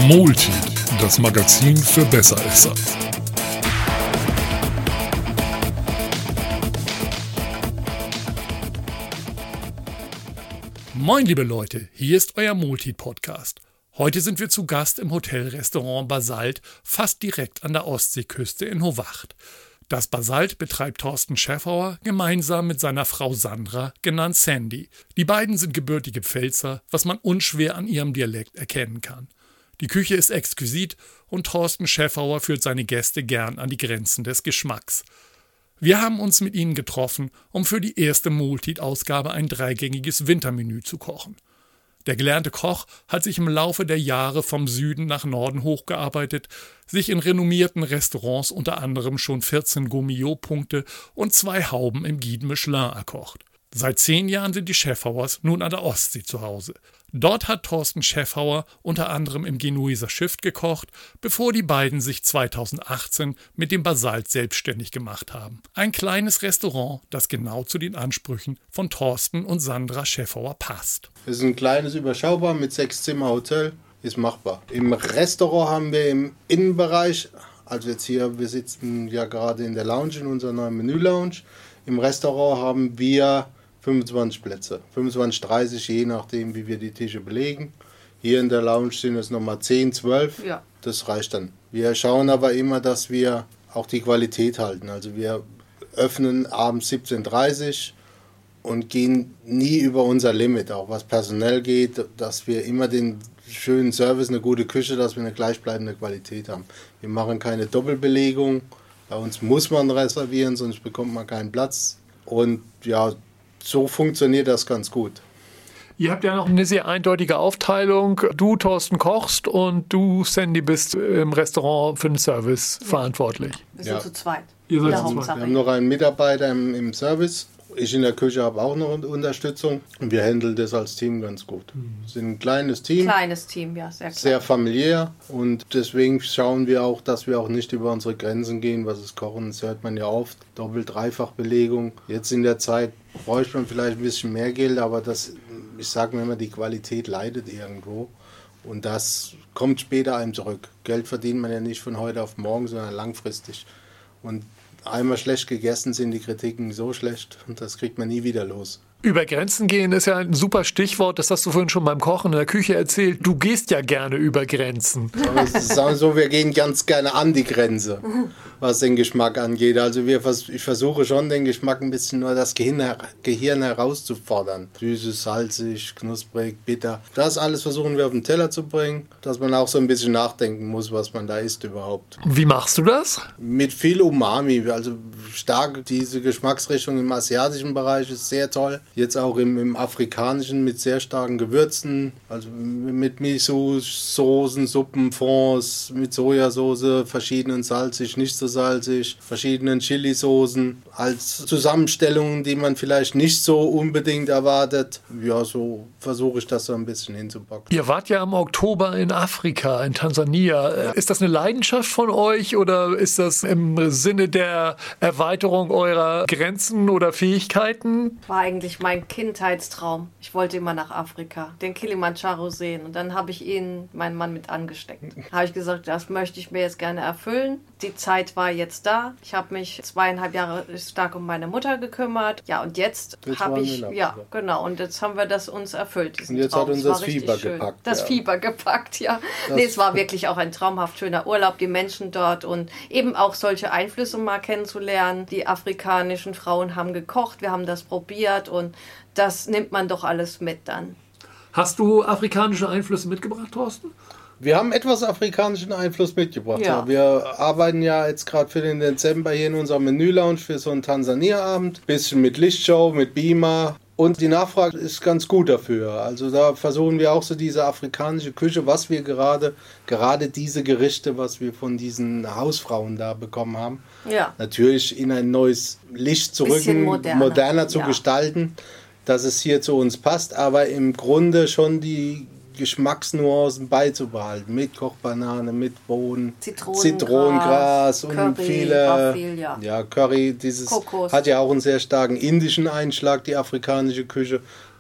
Multi, das Magazin für Besseresser. Moin liebe Leute, hier ist euer Multi-Podcast. Heute sind wir zu Gast im Hotelrestaurant Basalt, fast direkt an der Ostseeküste in Hovacht. Das Basalt betreibt Thorsten Schäffauer gemeinsam mit seiner Frau Sandra, genannt Sandy. Die beiden sind gebürtige Pfälzer, was man unschwer an ihrem Dialekt erkennen kann. Die Küche ist exquisit und Thorsten Schäffauer führt seine Gäste gern an die Grenzen des Geschmacks. Wir haben uns mit ihnen getroffen, um für die erste Multi-Ausgabe ein dreigängiges Wintermenü zu kochen. Der gelernte Koch hat sich im Laufe der Jahre vom Süden nach Norden hochgearbeitet, sich in renommierten Restaurants unter anderem schon 14 Gourmillot-Punkte und 2 Hauben im Guide Michelin erkocht. Seit 10 Jahren sind die Schäffauers nun an der Ostsee zu Hause. Dort hat Thorsten Schäffauer unter anderem im Genueser Schiff gekocht, bevor die beiden sich 2018 mit dem Basalt selbstständig gemacht haben. Ein kleines Restaurant, das genau zu den Ansprüchen von Thorsten und Sandra Schäffauer passt. Es ist ein kleines, überschaubar mit 6 Zimmer Hotel, ist machbar. Im Restaurant haben wir im Innenbereich, also jetzt hier, wir sitzen ja gerade in der Lounge, in unserer neuen Menü-Lounge. Im Restaurant haben wir 25 Plätze, 25, 30, je nachdem, wie wir die Tische belegen. Hier in der Lounge sind es nochmal 10, 12, ja. Das reicht dann. Wir schauen aber immer, dass wir auch die Qualität halten. Also wir öffnen abends 17:30 und gehen nie über unser Limit, auch was personell geht, dass wir immer den schönen Service, eine gute Küche, dass wir eine gleichbleibende Qualität haben. Wir machen keine Doppelbelegung, bei uns muss man reservieren, sonst bekommt man keinen Platz. Und ja, so funktioniert das ganz gut. Ihr habt ja noch eine sehr eindeutige Aufteilung. Du, Thorsten, kochst und du, Sandy, bist im Restaurant für den Service verantwortlich. Wir sind zu zweit. Ihr seid Wir haben noch einen Mitarbeiter im Service. Ich in der Küche habe auch noch Unterstützung. Und wir handeln das als Team ganz gut. Wir sind ein kleines Team. Kleines Team, ja, sehr klein. Sehr familiär. Und deswegen schauen wir auch, dass wir auch nicht über unsere Grenzen gehen, was das Kochen. Das hört man ja oft. Doppel-, Dreifach-Belegung. Jetzt in der Zeit bräuchte man vielleicht ein bisschen mehr Geld, aber das, ich sage mir immer, die Qualität leidet irgendwo. Und das kommt später einem zurück. Geld verdient man ja nicht von heute auf morgen, sondern langfristig. Und einmal schlecht gegessen sind die Kritiken so schlecht und das kriegt man nie wieder los. Über Grenzen gehen ist ja ein super Stichwort, das hast du vorhin schon beim Kochen in der Küche erzählt. Du gehst ja gerne über Grenzen. Aber es ist auch so, wir gehen ganz gerne an die Grenze, was den Geschmack angeht. Also ich versuche schon, den Geschmack ein bisschen nur das Gehirn herauszufordern. Süßes, salzig, knusprig, bitter. Das alles versuchen wir auf den Teller zu bringen, dass man auch so ein bisschen nachdenken muss, was man da isst überhaupt. Wie machst du das? Mit viel Umami, also stark diese Geschmacksrichtung im asiatischen Bereich ist sehr toll. Jetzt auch im afrikanischen mit sehr starken Gewürzen, also mit Miso-Soßen, Suppen, Fonds, mit Sojasauce, verschiedenen salzig, nicht so salzig, verschiedenen Chili-Soßen als Zusammenstellungen, die man vielleicht nicht so unbedingt erwartet. Ja, so versuche ich das so ein bisschen hinzupacken. Ihr wart ja im Oktober in Afrika, in Tansania. Ja. Ist das eine Leidenschaft von euch oder ist das im Sinne der Erweiterung eurer Grenzen oder Fähigkeiten? War eigentlich mein Kindheitstraum. Ich wollte immer nach Afrika, den Kilimanjaro sehen. Und dann habe ich meinen Mann, mit angesteckt. Habe ich gesagt, das möchte ich mir jetzt gerne erfüllen. Die Zeit war jetzt da. Ich habe mich 2,5 Jahre stark um meine Mutter gekümmert. Ja, und jetzt habe ich, ja, genau. Und jetzt haben wir das uns erfüllt, diesen und jetzt Traum. Hat uns das Fieber gepackt. Das Fieber gepackt, ja. Nee, es war wirklich auch ein traumhaft schöner Urlaub, die Menschen dort und eben auch solche Einflüsse mal kennenzulernen. Die afrikanischen Frauen haben gekocht, wir haben das probiert und das nimmt man doch alles mit dann. Hast du afrikanische Einflüsse mitgebracht, Thorsten? Wir haben etwas afrikanischen Einfluss mitgebracht. Ja. Wir arbeiten ja jetzt gerade für den Dezember hier in unserer Menü-Lounge für so einen Tansania-Abend. Bisschen mit Lichtshow, mit Beamer. Und die Nachfrage ist ganz gut dafür. Also da versuchen wir auch so diese afrikanische Küche, was wir gerade diese Gerichte, was wir von diesen Hausfrauen da bekommen haben, ja, natürlich in ein neues Licht zu rücken, moderner zu gestalten, dass es hier zu uns passt, aber im Grunde schon die Geschmacksnuancen beizubehalten. Mit Kochbanane, mit Bohnen, Zitronengras und Curry, viele. Ja, Curry, dieses Kokos. Hat ja auch einen sehr starken indischen Einschlag, die afrikanische Küche.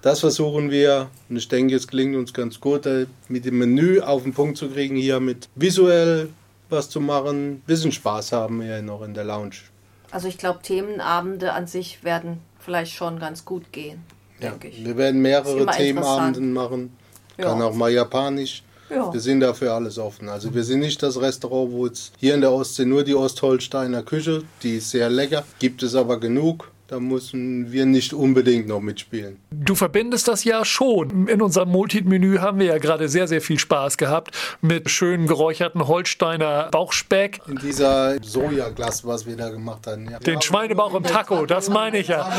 Das versuchen wir und ich denke, es gelingt uns ganz gut, mit dem Menü auf den Punkt zu kriegen, hier mit visuell was zu machen, ein bisschen Spaß haben hier noch in der Lounge. Also ich glaube, Themenabende an sich werden vielleicht schon ganz gut gehen, denke ich. Wir werden mehrere Themenabende machen, kann auch mal japanisch. Ja. Wir sind dafür alles offen. Also wir sind nicht das Restaurant, wo jetzt hier in der Ostsee nur die Ostholsteiner Küche, die ist sehr lecker, gibt es aber genug. Da müssen wir nicht unbedingt noch mitspielen. Du verbindest das ja schon. In unserem Multi-Menü haben wir ja gerade sehr, sehr viel Spaß gehabt mit schön geräucherten Holsteiner Bauchspeck. In dieser Sojaglas, was wir da gemacht haben. Ja. Den Schweinebauch im Taco, das meine ich ja.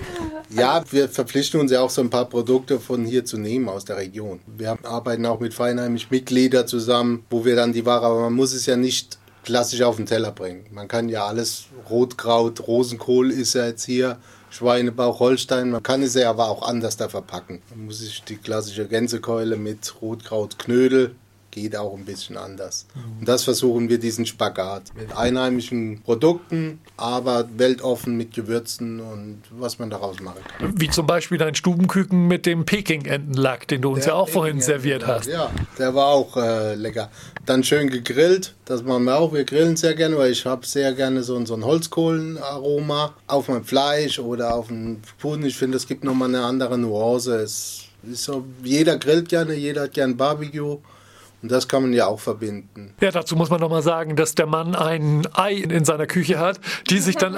Ja, wir verpflichten uns ja auch so ein paar Produkte von hier zu nehmen aus der Region. Wir arbeiten auch mit Feinheimisch Mitgliedern zusammen, wo wir dann die Ware, aber man muss es ja nicht klassisch auf den Teller bringen. Man kann ja alles, Rotkraut, Rosenkohl ist ja jetzt hier, Schweinebauch, Holstein, man kann es ja aber auch anders da verpacken. Man muss sich die klassische Gänsekeule mit Rotkraut, Knödel, geht auch ein bisschen anders. Und das versuchen wir, diesen Spagat mit einheimischen Produkten, aber weltoffen mit Gewürzen und was man daraus machen kann. Wie zum Beispiel dein Stubenküken mit dem Peking-Entenlack, den du uns ja auch vorhin serviert hast. Ja, der war auch lecker. Dann schön gegrillt, das machen wir auch. Wir grillen sehr gerne, weil ich habe sehr gerne so ein Holzkohlenaroma auf mein Fleisch oder auf den Puten. Ich finde, es gibt nochmal eine andere Nuance. Es ist so, jeder grillt gerne, jeder hat gerne Barbecue. Und das kann man ja auch verbinden. Ja, dazu muss man noch mal sagen, dass der Mann ein Ei in seiner Küche hat, die sich dann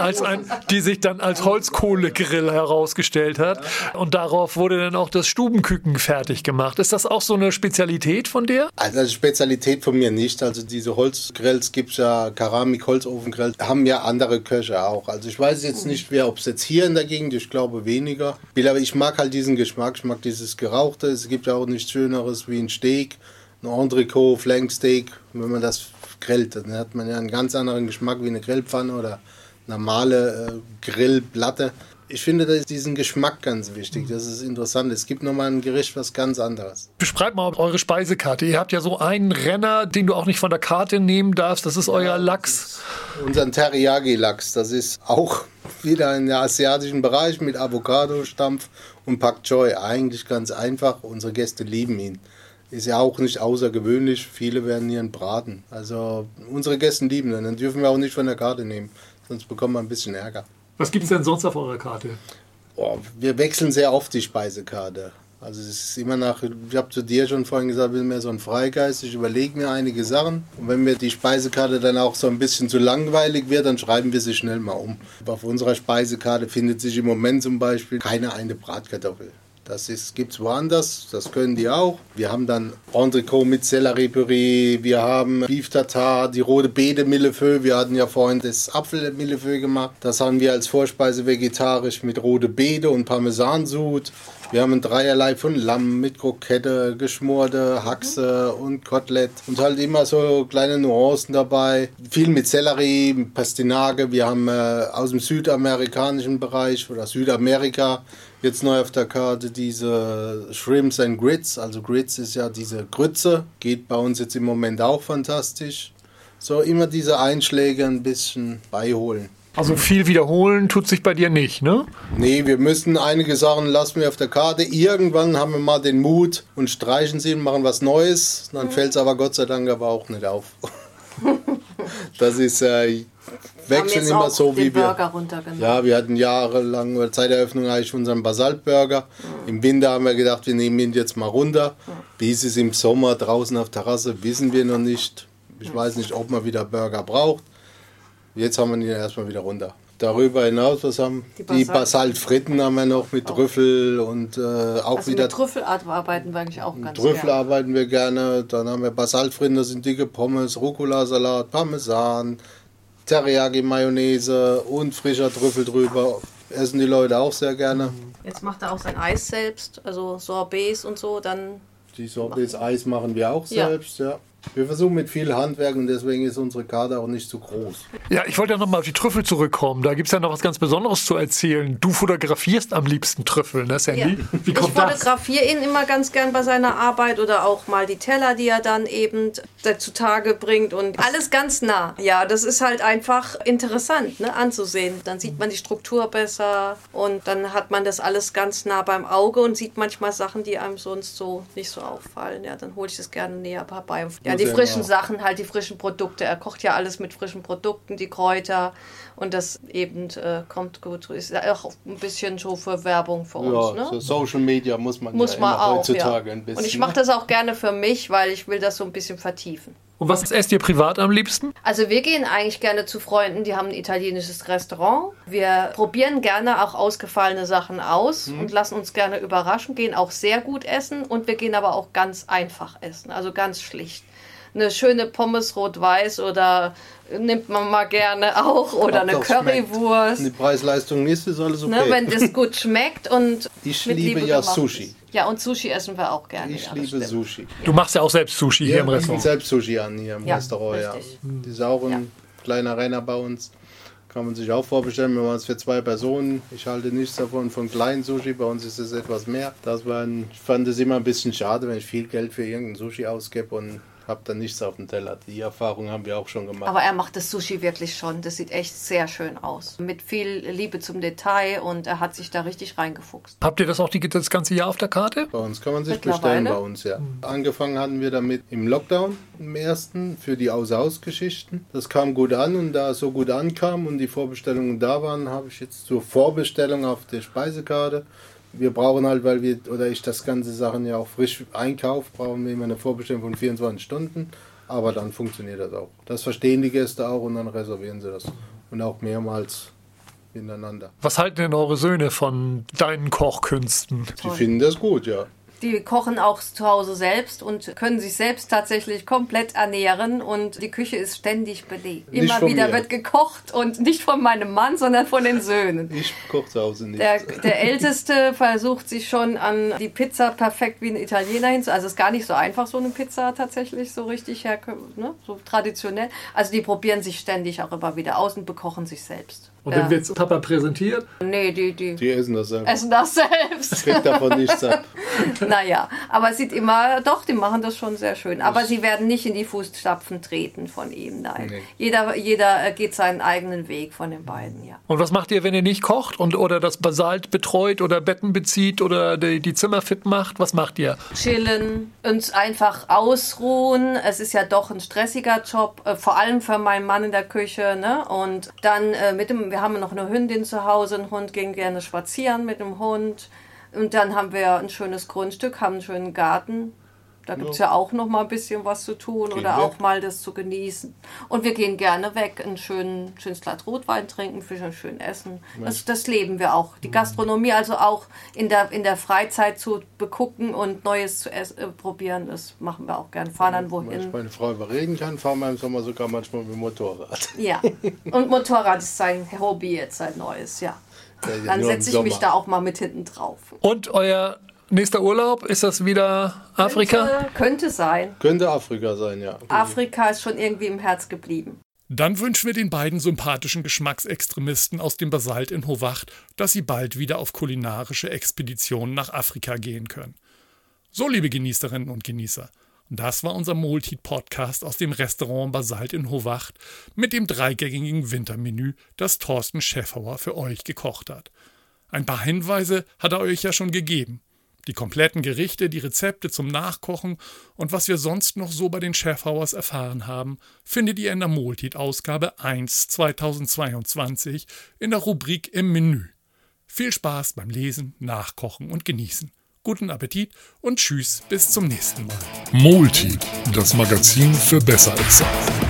als Holzkohlegrill herausgestellt hat. Und darauf wurde dann auch das Stubenküken fertig gemacht. Ist das auch so eine Spezialität von dir? Also eine Spezialität von mir nicht. Also diese Holzgrills gibt es ja, Keramik-Holzofengrills, haben ja andere Köche auch. Also ich weiß jetzt nicht, ob es jetzt hier in der Gegend, ich glaube weniger. Aber ich mag halt diesen Geschmack, ich mag dieses Gerauchte. Es gibt ja auch nichts Schöneres wie ein Steak. Ein Entrecot, Flanksteak, wenn man das grillt, dann hat man ja einen ganz anderen Geschmack wie eine Grillpfanne oder normale Grillplatte. Ich finde diesen Geschmack ganz wichtig, das ist interessant. Es gibt nochmal ein Gericht, was ganz anderes. Beschreibt mal eure Speisekarte. Ihr habt ja so einen Renner, den du auch nicht von der Karte nehmen darfst, das ist euer Lachs. Unseren Teriyaki-Lachs, das ist auch wieder in der asiatischen Bereich mit Avocado-Stampf und Pak Choi. Eigentlich ganz einfach, unsere Gäste lieben ihn. Ist ja auch nicht außergewöhnlich, viele werden hier einen braten. Also unsere Gäste lieben ihn, dann dürfen wir auch nicht von der Karte nehmen, sonst bekommen wir ein bisschen Ärger. Was gibt es denn sonst auf eurer Karte? Wir wechseln sehr oft die Speisekarte. Also es ist immer ich habe zu dir schon vorhin gesagt, ich bin mehr so ein Freigeist, ich überlege mir einige Sachen. Und wenn mir die Speisekarte dann auch so ein bisschen zu langweilig wird, dann schreiben wir sie schnell mal um. Auf unserer Speisekarte findet sich im Moment zum Beispiel keine eine Bratkartoffel. Das gibt es woanders, das können die auch. Wir haben dann Entrecot mit Selleriepüree, wir haben Beef Tartare, die rote Beete Millefeuille. Wir hatten ja vorhin das Apfel-Millefeuille gemacht. Das haben wir als Vorspeise vegetarisch mit rote Beete und Parmesansud. Wir haben ein Dreierlei von Lamm mit Krokette, geschmorte Haxe und Kotelett. Und halt immer so kleine Nuancen dabei. Viel mit Sellerie, Pastinake. Wir haben aus dem südamerikanischen Bereich oder Südamerika jetzt neu auf der Karte diese Shrimps and Grits. Also Grits ist ja diese Grütze. Geht bei uns jetzt im Moment auch fantastisch. So immer diese Einschläge ein bisschen beiholen. Also viel wiederholen tut sich bei dir nicht, ne? Nee, wir müssen einige Sachen lassen wir auf der Karte. Irgendwann haben wir mal den Mut und streichen sie und machen was Neues. Dann fällt es aber Gott sei Dank aber auch nicht auf. Das ist wechseln immer so wie wir. Ja, wir hatten jahrelang bei Zeiteröffnung eigentlich unseren Basaltburger. Im Winter haben wir gedacht, wir nehmen ihn jetzt mal runter. Wie ist es im Sommer draußen auf Terrasse, wissen wir noch nicht. Ich weiß nicht, ob man wieder Burger braucht. Jetzt haben wir ihn erstmal wieder runter. Darüber hinaus, was haben die Basaltfritten haben wir noch mit Trüffel und auch also wieder. Mit Trüffel arbeiten wir eigentlich auch ganz Trüffel gerne. Arbeiten wir gerne. Dann haben wir Basaltfritten, das sind dicke Pommes, Rucola-Salat, Parmesan, Teriyaki-Mayonnaise und frischer Trüffel drüber. Essen die Leute auch sehr gerne. Jetzt macht er auch sein Eis selbst, also Sorbets und so. Dann die Sorbets Eis machen wir auch selbst, ja. Wir versuchen mit viel Handwerk und deswegen ist unsere Karte auch nicht so groß. Ja, ich wollte ja nochmal auf die Trüffel zurückkommen. Da gibt es ja noch was ganz Besonderes zu erzählen. Du fotografierst am liebsten Trüffel, ne, Sandy? Ja. Wie kommt ich das? fotografiere ihn immer ganz gern bei seiner Arbeit oder auch mal die Teller, die er dann eben zutage bringt und alles ganz nah. Ja, das ist halt einfach interessant, ne, anzusehen. Dann sieht man die Struktur besser und dann hat man das alles ganz nah beim Auge und sieht manchmal Sachen, die einem sonst so nicht so auffallen. Ja, dann hole ich das gerne näher vorbei. Ja, die frischen Sachen, halt die frischen Produkte. Er kocht ja alles mit frischen Produkten, die Kräuter und das eben kommt gut. Ist auch ein bisschen so für Werbung für uns. Ja, ne? so Social Media muss man auch, heutzutage ein bisschen. Und ich mache das auch gerne für mich, weil ich will das so ein bisschen vertiefen. Und was esst ihr privat am liebsten? Also wir gehen eigentlich gerne zu Freunden, die haben ein italienisches Restaurant. Wir probieren gerne auch ausgefallene Sachen aus und lassen uns gerne überraschen, gehen auch sehr gut essen und wir gehen aber auch ganz einfach essen, also ganz schlicht. Eine schöne Pommes rot-weiß oder nimmt man mal gerne auch oder eine Currywurst. Wenn die Preis-Leistung ist alles okay. Ne, wenn das gut schmeckt und ich mit liebe Liebe ja gemacht Sushi. ist. Ja, und Sushi essen wir auch gerne. Ich ja, liebe stimmt. Sushi. Du machst ja auch selbst Sushi hier im Wir bieten Restaurant. selbst Sushi an hier im Restaurant. Ja. richtig. Das ist auch ein kleiner Renner bei uns. Kann man sich auch vorbestellen. Wir machen es für 2 Personen. Ich halte nichts davon von kleinen Sushi. Bei uns ist es etwas mehr. Ich fand es immer ein bisschen schade, wenn ich viel Geld für irgendein Sushi ausgebe und habe dann nichts auf dem Teller. Die Erfahrung haben wir auch schon gemacht. Aber er macht das Sushi wirklich schon. Das sieht echt sehr schön aus. Mit viel Liebe zum Detail und er hat sich da richtig reingefuchst. Habt ihr das auch das ganze Jahr auf der Karte? Bei uns kann man sich Mittlerweile? bestellen, bei uns, ja. Angefangen hatten wir damit im Lockdown, im ersten, für die Außer-Haus-Geschichten. Das kam gut an und da es so gut ankam und die Vorbestellungen da waren, habe ich jetzt zur Vorbestellung auf der Speisekarte. Wir brauchen halt, ich das ganze Sachen ja auch frisch einkaufe, brauchen wir immer eine Vorbestellung von 24 Stunden. Aber dann funktioniert das auch. Das verstehen die Gäste auch und dann reservieren sie das. Und auch mehrmals hintereinander. Was halten denn eure Söhne von deinen Kochkünsten? Die finden das gut, ja. Die kochen auch zu Hause selbst und können sich selbst tatsächlich komplett ernähren und die Küche ist ständig belegt. Nicht Immer von wieder mir. wird gekocht und nicht von meinem Mann, sondern von den Söhnen. Ich koche zu Hause nicht. Der Älteste versucht sich schon an die Pizza perfekt wie ein Italiener hinzu. Also es ist gar nicht so einfach, so eine Pizza tatsächlich so richtig so traditionell. Also die probieren sich ständig auch immer wieder aus und bekochen sich selbst. Und wenn wir jetzt Papa präsentiert? Nee, die essen das selber. essen das selbst. Kriegt davon nichts ab. Naja, aber es sieht immer, doch, die machen das schon sehr schön. Aber sie werden nicht in die Fußstapfen treten von ihm, nein. Nee. Jeder geht seinen eigenen Weg von den beiden, ja. Und was macht ihr, wenn ihr nicht kocht oder das Basalt betreut oder Betten bezieht oder die Zimmer fit macht? Was macht ihr? Chillen, uns einfach ausruhen. Es ist ja doch ein stressiger Job, vor allem für meinen Mann in der Küche. Ne? Und dann wir haben noch eine Hündin zu Hause, ein Hund, gehen gerne spazieren mit dem Hund. Und dann haben wir ein schönes Grundstück, haben einen schönen Garten. Da gibt es ja auch noch mal ein bisschen was zu tun oder auch mal das zu genießen. Und wir gehen gerne weg, ein schönes Glas Rotwein trinken, schön essen. Das leben wir auch. Die Gastronomie also auch in der Freizeit zu begucken und Neues zu probieren, das machen wir auch gern. Fahren dann wohin. Wenn ich meine Frau überreden kann, fahren wir im Sommer sogar manchmal mit dem Motorrad. Ja, und Motorrad ist sein Hobby jetzt, sein neues, ja. Dann setze ich mich da auch mal mit hinten drauf. Und euer nächster Urlaub, ist das wieder Afrika? Könnte sein. Könnte Afrika sein, ja. Afrika ist schon irgendwie im Herz geblieben. Dann wünschen wir den beiden sympathischen Geschmacksextremisten aus dem Basalt in Hovacht, dass sie bald wieder auf kulinarische Expeditionen nach Afrika gehen können. So, liebe Genießerinnen und Genießer, das war unser Multi-Podcast aus dem Restaurant Basalt in Hovacht mit dem 3-gängigen Wintermenü, das Thorsten Schäffauer für euch gekocht hat. Ein paar Hinweise hat er euch ja schon gegeben. Die kompletten Gerichte, die Rezepte zum Nachkochen und was wir sonst noch so bei den Schäffauers erfahren haben, findet ihr in der Multit-Ausgabe 1 2022 in der Rubrik im Menü. Viel Spaß beim Lesen, Nachkochen und Genießen. Guten Appetit und tschüss, bis zum nächsten Mal. Multit, das Magazin für Besseresser.